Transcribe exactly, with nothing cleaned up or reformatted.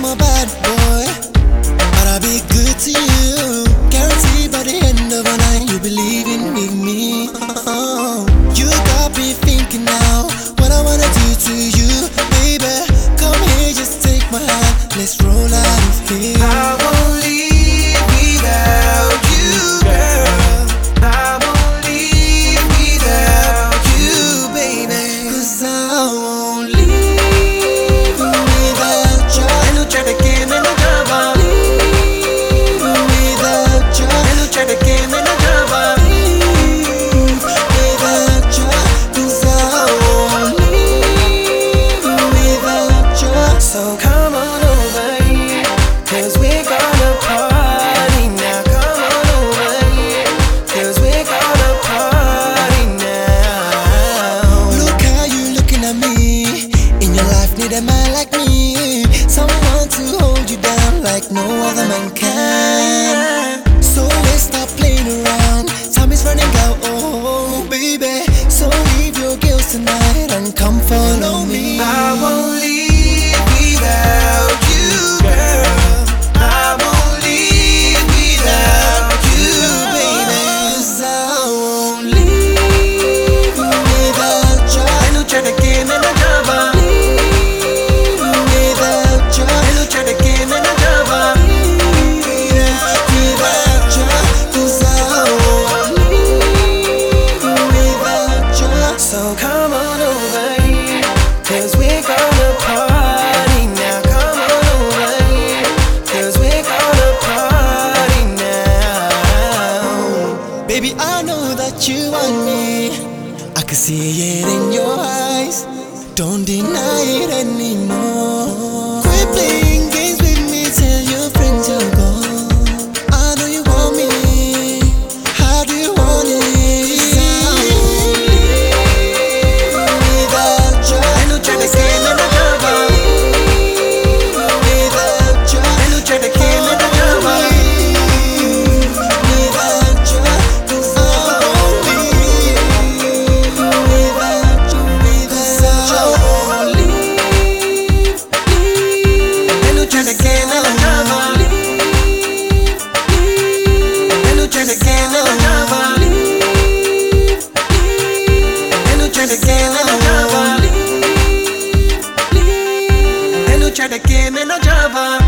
a bad boy, but I'll be good to you. Guaranteed by the end of the night you'll be leaving with me. Oh, you got me thinking now what I wanna do to you, baby. Come here, just take my hand, let's roll out of here. I won't leave without you, girl. I won't leave without you, baby. Cause I won't leave without you. And you try to give me no job, Leave without you. and you try to give me no job. Leave without you. Cause I won't leave without you. So come on over here, cause we're gonna party now. Come on over here, cause we're gonna party now. Look how you looking at me. In your life need a man like me, someone to hold you down like no other man can. So let's stop playing around, time is running out, oh baby. So leave your girls tonight and come follow me. I won't leave without you, girl. I won't leave without you, baby. Cause I won't leave without you. And you try to give me no job, Leave without you. and you try to give me no job. Without you. Cause I won't leave without you. So come on over here, cause we're gonna party now. Come on over here, cause we're gonna party now. Baby, I know that you want me, I can see it in your eyes. Don't deny it anymore. Quit playing games with me, tell your friends you're gone. I know you want me, how do you want it? 'Cause I won't leave without you. And you try to give me no job, Without you. and you try to give me no job. Without you. 'Cause I won't leave without you. Cause I won't leave, leave. And you try to give me no job, and you try to give me no job, and you try to give me no job, and you try to give me no job.